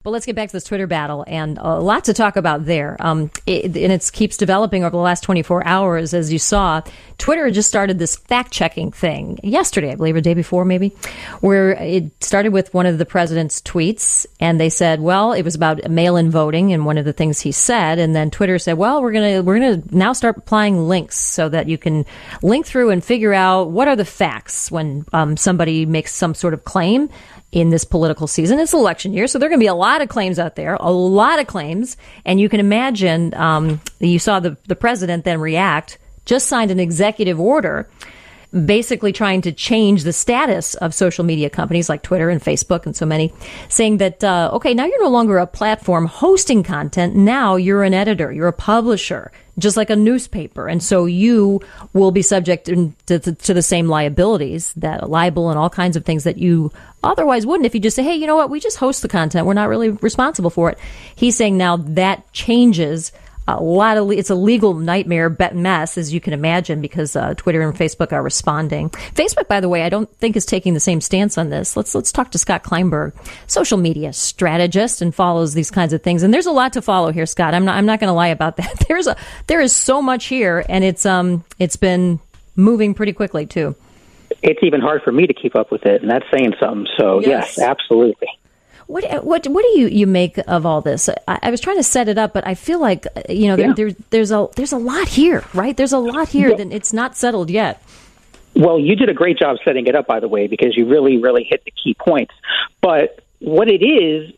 But let's get back to this Twitter battle, and a lot to talk about there. And it keeps developing over the last 24 hours. As you saw, Twitter just started this fact-checking thing yesterday, I believe, or the day before maybe, where it started with one of the president's tweets, and they said, well, it was about mail-in voting and one of the things he said, and then Twitter said, well, we're gonna now start applying links so that you can link through and figure out what are the facts when somebody makes some sort of claim in this political season. It's election year, so there are going to be a lot of claims out there, a lot of claims. And you can imagine, you saw the president then react, just signed an executive order basically trying to change the status of social media companies like Twitter and Facebook and so many, saying that, okay, now you're no longer a platform hosting content. Now you're an editor, you're a publisher, just like a newspaper. And so you will be subject to the same liabilities, that libel and all kinds of things that you otherwise wouldn't if you just say, hey, you know what, we just host the content. We're not really responsible for it. He's saying now that changes a lot of, it's a legal nightmare mess, as you can imagine, because Twitter and Facebook are responding. Facebook, by the way, I don't think is taking the same stance on this. Let's talk to Scott Kleinberg, social media strategist, and follows these kinds of things. And there's a lot to follow here, Scott. I'm not going to lie about that. There is so much here, and it's been moving pretty quickly too. It's even hard for me to keep up with it, and that's saying something. So yes absolutely. What do you make of all this? I was trying to set it up, but I feel like there's a lot here, right? There's a lot here that it's not settled yet. Well, you did a great job setting it up, by the way, because you really, really hit the key points. But what it is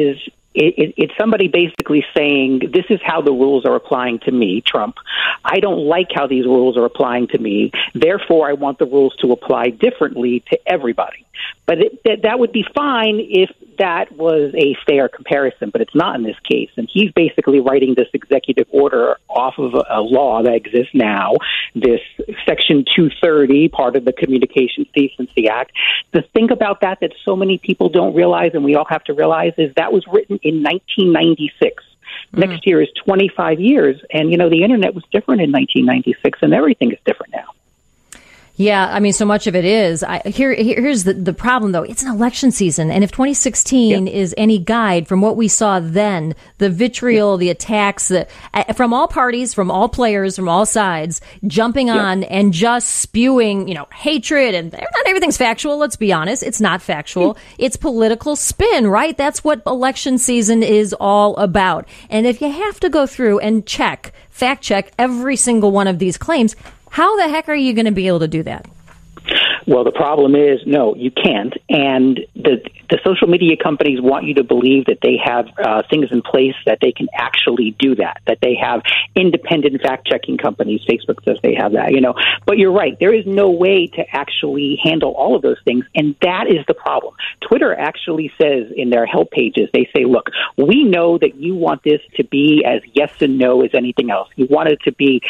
it's somebody basically saying, this is how the rules are applying to me, Trump. I don't like how these rules are applying to me. Therefore, I want the rules to apply differently to everybody. But that would be fine if that was a fair comparison, but it's not in this case. And he's basically writing this executive order off of a law that exists now, this Section 230, part of the Communications Decency Act. The thing about that so many people don't realize, and we all have to realize, is that was written in 1996. Next year is 25 years. And, the Internet was different in 1996, and everything is different now. Yeah, I mean, so much of it is. Here's the problem, though. It's an election season. And if 2016 is any guide from what we saw then, the vitriol, the attacks from all parties, from all players, from all sides, jumping on and just spewing, hatred. And not everything's factual. Let's be honest. It's not factual. It's political spin, right? That's what election season is all about. And if you have to go through and fact check every single one of these claims, how the heck are you going to be able to do that? Well, the problem is, no, you can't. And the social media companies want you to believe that they have things in place that they can actually do that they have independent fact-checking companies. Facebook says they have that, But you're right. There is no way to actually handle all of those things, and that is the problem. Twitter actually says in their help pages, they say, look, we know that you want this to be as yes and no as anything else. You want it to be,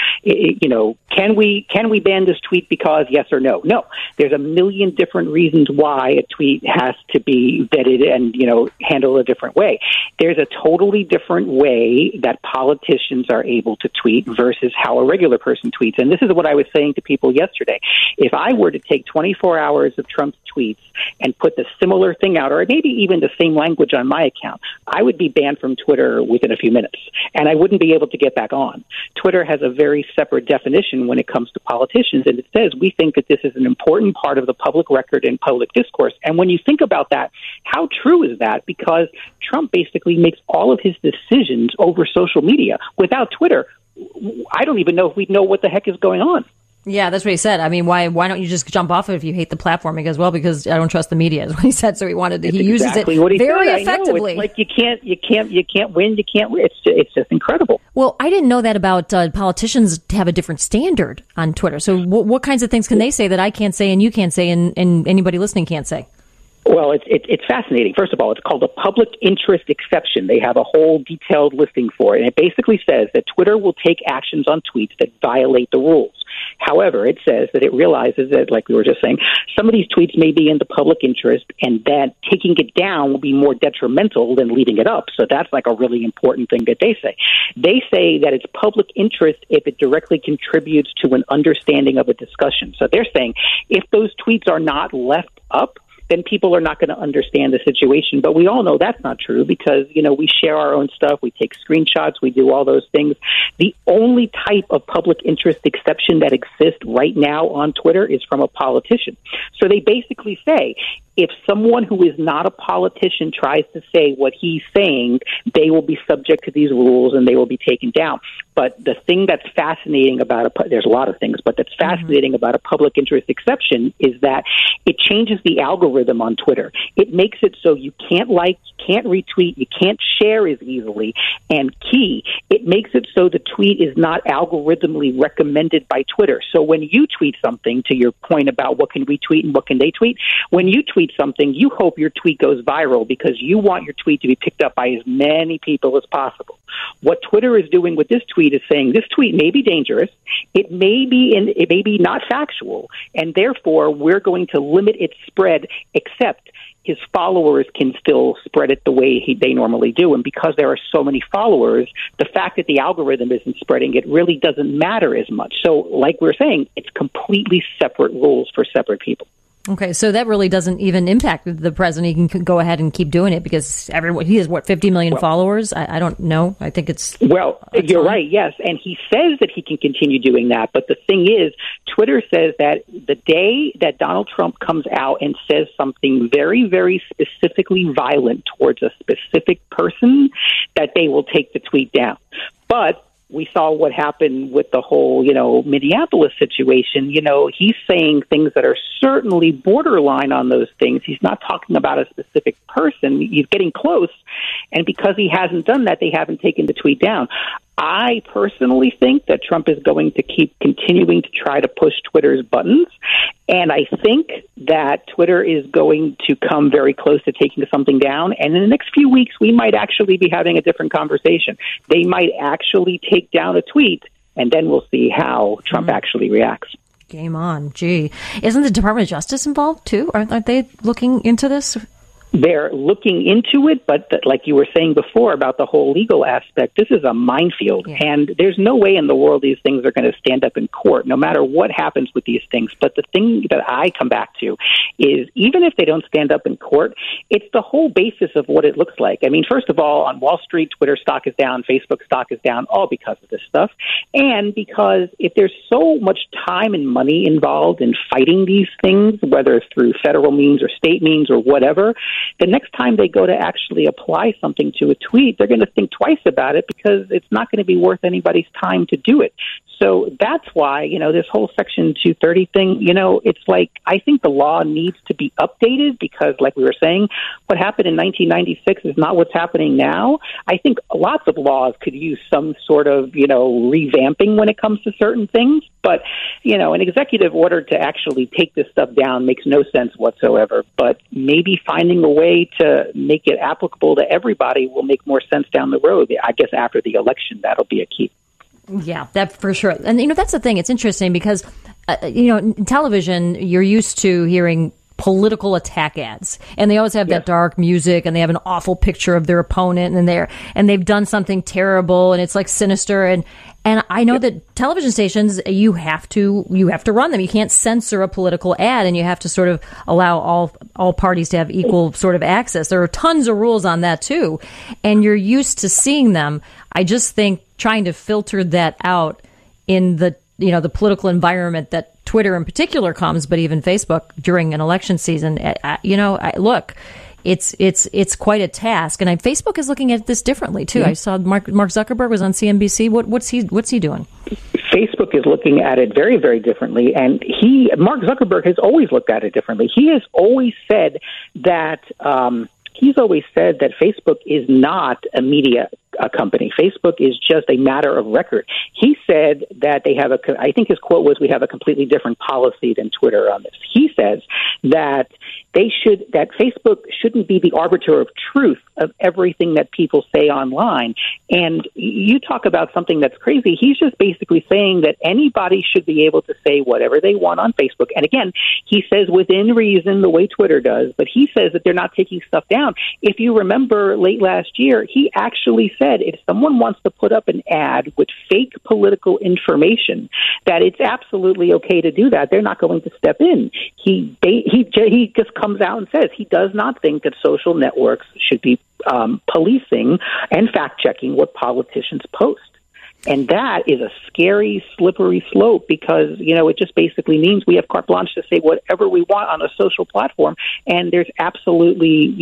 can we ban this tweet because yes or no? No. There's a million different reasons why a tweet has to be vetted and, handled a different way. There's a totally different way that politicians are able to tweet versus how a regular person tweets. And this is what I was saying to people yesterday. If I were to take 24 hours of Trump's tweets and put the similar thing out, or maybe even the same language on my account, I would be banned from Twitter within a few minutes, and I wouldn't be able to get back on. Twitter has a very separate definition when it comes to politicians, and it says we think that this is an important part of the public record and public discourse. And when you think about that, how true is that? Because Trump basically makes all of his decisions over social media. Without Twitter, I don't even know if we'd know what the heck is going on. Yeah, that's what he said. I mean, why don't you just jump off it if you hate the platform? He goes, well, because I don't trust the media, is what he said. So he uses exactly it very said. effectively. It's like you can't win. It's just incredible. Well, I didn't know that about politicians have a different standard on Twitter. So what kinds of things can they say that I can't say and you can't say and anybody listening can't say? Well, it's fascinating. First of all, it's called a public interest exception. They have a whole detailed listing for it. And it basically says that Twitter will take actions on tweets that violate the rules. However, it says that it realizes that, like we were just saying, some of these tweets may be in the public interest and that taking it down will be more detrimental than leaving it up. So that's like a really important thing that they say. They say that it's public interest if it directly contributes to an understanding of a discussion. So they're saying if those tweets are not left up, then people are not going to understand the situation. But we all know that's not true because, we share our own stuff. We take screenshots. We do all those things. The only type of public interest exception that exists right now on Twitter is from a politician. So they basically say, if someone who is not a politician tries to say what he's saying, they will be subject to these rules and they will be taken down. But the thing that's fascinating about there's a lot of things, but that's fascinating about a public interest exception is that it changes the algorithm on Twitter. It makes it so you can't like, you can't retweet, you can't share as easily. And key, it makes it so the tweet is not algorithmically recommended by Twitter. So when you tweet something, to your point about what can we tweet and what can they tweet, when you tweet something, you hope your tweet goes viral because you want your tweet to be picked up by as many people as possible. What Twitter is doing with this tweet is saying this tweet may be dangerous, it may be not factual, and therefore we're going to limit its spread, except his followers can still spread it the way they normally do. And because there are so many followers, the fact that the algorithm isn't spreading it really doesn't matter as much. So like we're saying, it's completely separate rules for separate people. Okay, so that really doesn't even impact the president. He can go ahead and keep doing it because he has, 50 million followers? I don't know. I think it's... Well, you're right, yes. And he says that he can continue doing that. But the thing is, Twitter says that the day that Donald Trump comes out and says something very, very specifically violent towards a specific person, that they will take the tweet down. But we saw what happened with the whole, Minneapolis situation. He's saying things that are certainly borderline on those things. He's not talking about a specific person. He's getting close. And because he hasn't done that, they haven't taken the tweet down. I personally think that Trump is going to keep continuing to try to push Twitter's buttons. And I think that Twitter is going to come very close to taking something down. And in the next few weeks, we might actually be having a different conversation. They might actually take down a tweet, and then we'll see how Trump actually reacts. Game on. Gee. Isn't the Department of Justice involved, too? Aren't they looking into this? They're looking into it, but like you were saying before about the whole legal aspect, this is a minefield. Yeah. And there's no way in the world these things are going to stand up in court, no matter what happens with these things. But the thing that I come back to is even if they don't stand up in court, it's the whole basis of what it looks like. I mean, first of all, on Wall Street, Twitter stock is down, Facebook stock is down, all because of this stuff. And because if there's so much time and money involved in fighting these things, whether it's through federal means or state means or whatever, the next time they go to actually apply something to a tweet, they're going to think twice about it because it's not going to be worth anybody's time to do it. So that's why, this whole Section 230 thing, it's like I think the law needs to be updated because, like we were saying, what happened in 1996 is not what's happening now. I think lots of laws could use some sort of, revamping when it comes to certain things. But, an executive order to actually take this stuff down makes no sense whatsoever. But maybe finding a way to make it applicable to everybody will make more sense down the road. I guess after the election, that'll be a key. Yeah, that for sure. And, that's the thing. It's interesting because, in television, you're used to hearing political attack ads, and they always have that dark music, and they have an awful picture of their opponent, and they've done something terrible, and it's like sinister. And I know that television stations, you have to run them. You can't censor a political ad, and you have to sort of allow all parties to have equal sort of access. There are tons of rules on that too, and you're used to seeing them. I just think trying to filter that out in the political environment that Twitter in particular comes, but even Facebook during an election season, look, it's quite a task. And Facebook is looking at this differently too. Mm-hmm. I saw Mark Zuckerberg was on CNBC. What's he doing? Facebook is looking at it very, very differently, and Mark Zuckerberg has always looked at it differently. He has always said that Facebook is not a media company. Facebook is just a matter of record. He said that they have I think his quote was, "We have a completely different policy than Twitter on this." He says that that Facebook shouldn't be the arbiter of truth of everything that people say online. And you talk about something that's crazy. He's just basically saying that anybody should be able to say whatever they want on Facebook. And again, he says within reason, the way Twitter does, but he says that they're not taking stuff down. If you remember late last year, he actually said said, if someone wants to put up an ad with fake political information, that it's absolutely okay to do that. They're not going to step in. He just comes out and says he does not think that social networks should be policing and fact-checking what politicians post. And that is a scary, slippery slope because, it just basically means we have carte blanche to say whatever we want on a social platform, and there's absolutely,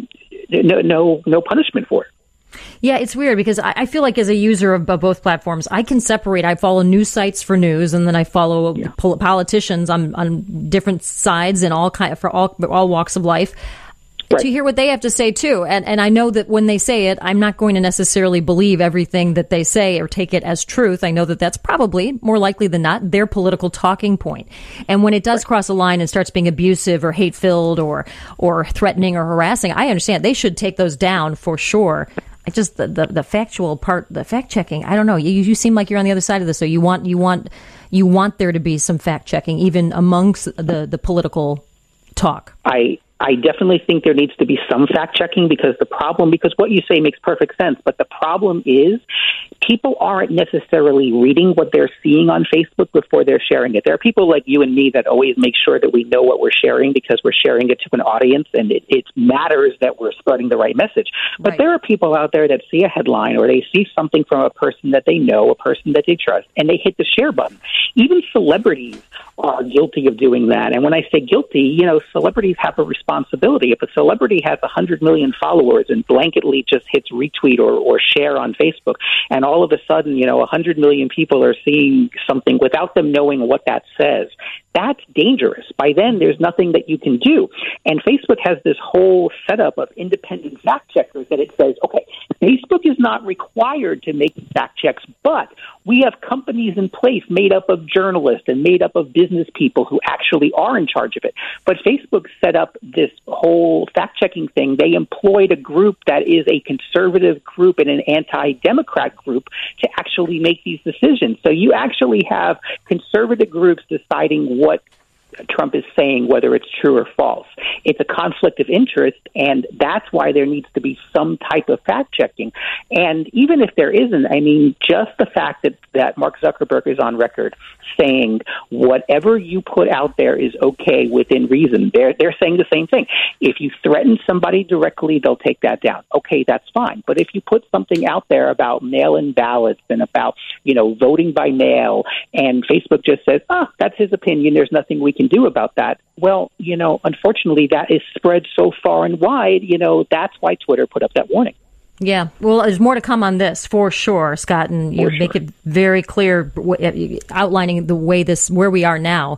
no punishment for it. Yeah, it's weird because I feel like as a user of both platforms, I can separate. I follow news sites for news, and then I follow politicians on different sides and for all walks of life. Right. To hear what they have to say, too. And I know that when they say it, I'm not going to necessarily believe everything that they say or take it as truth. I know that that's probably, more likely than not, their political talking point. And when it does cross a line and starts being abusive or hate-filled or threatening or harassing, I understand. They should take those down for sure. I just, the factual part, the fact-checking, I don't know. You seem like you're on the other side of this, so you want there to be some fact-checking, even amongst the political talk. I definitely think there needs to be some fact-checking because what you say makes perfect sense, but the problem is people aren't necessarily reading what they're seeing on Facebook before they're sharing it. There are people like you and me that always make sure that we know what we're sharing because we're sharing it to an audience, and it matters that we're spreading the right message. But Right. There are people out there that see a headline or they see something from a person that they know, a person that they trust, and they hit the share button. Even celebrities are guilty of doing that. And when I say guilty, celebrities have a responsibility. If a celebrity has 100 million followers and blanketly just hits retweet or share on Facebook, and all of a sudden, 100 million people are seeing something without them knowing what that says, that's dangerous. By then, there's nothing that you can do. And Facebook has this whole setup of independent fact checkers that it says, okay, Facebook is not required to make fact checks, but we have companies in place made up of journalists and made up of business people who actually are in charge of it. But Facebook set up this whole fact-checking thing. They employed a group that is a conservative group and an anti-democrat group to actually make these decisions. So you actually have conservative groups deciding what Trump is saying, whether it's true or false. It's a conflict of interest, and that's why there needs to be some type of fact-checking. And even if there isn't, just the fact that Mark Zuckerberg is on record saying whatever you put out there is okay within reason. They're saying the same thing. If you threaten somebody directly, they'll take that down. Okay, that's fine. But if you put something out there about mail-in ballots and about, voting by mail, and Facebook just says, that's his opinion, there's nothing we can do about that. Well, unfortunately, that is spread so far and wide, that's why Twitter put up that warning. Yeah, well, there's more to come on this for sure, Scott, and you make it very clear, outlining the way where we are now.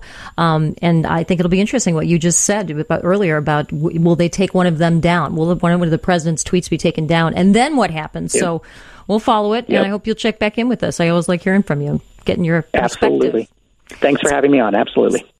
And I think it'll be interesting what you just said earlier about will they take one of them down? Will one of the president's tweets be taken down? And then what happens? Yeah. So we'll follow it, and I hope you'll check back in with us. I always like hearing from you, getting your perspective. Absolutely. Thanks for having me on. Absolutely.